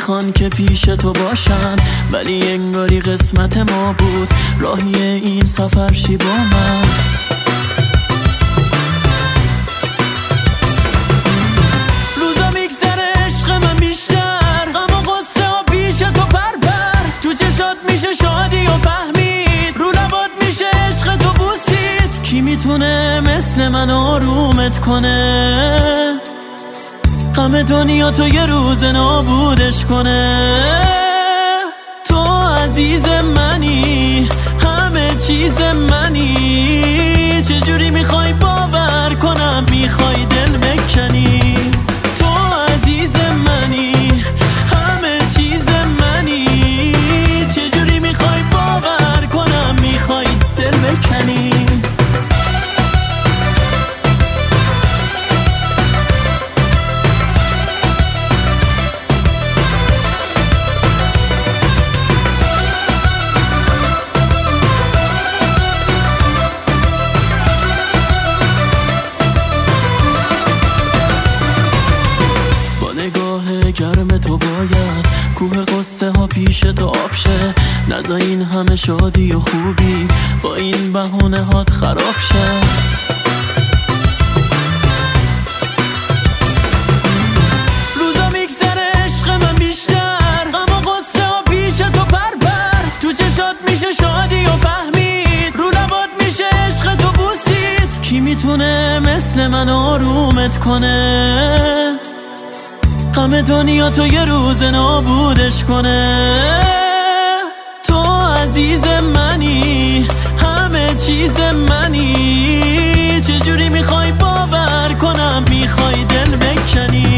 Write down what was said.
میخوان که پیش تو باشن، ولی انگاری قسمت ما بود راهی این سفر شی با من. روزا میگذره عشق من بیشتر، غم و غصه ها پیش تو پر تو چشات میشه شادی و فهمید، رو لبات میشه عشق تو بوسید. کی میتونه مثل من آرومت کنه، غم دنیا تو یه روز نابودش کنه. تو عزیز منی، همه چیز منی، چجوری میخوای باور کنم، میخوای دل بکنی. تو عزیز منی، همه چیز منی، چجوری میخوای باور کنم، میخوای دل بکنی. نگاه گرم تو باید کوه قصه ها پیش تو آب شه، نزا این همه شادی و خوبی با این بهونه هات خراب شه. روزا میگذره عشق من بیشتر، غم و غصه ها پیش تو پر تو چشات میشه شادی و فهمید، رو لبات میشه عشق تو بوسید. کی میتونه مثل من آرومت کنه، غم دنیا تو یه روز نابودش کنه. تو عزیز منی، همه چیز منی، چجوری میخوای باور کنم، میخوای دل بکنی.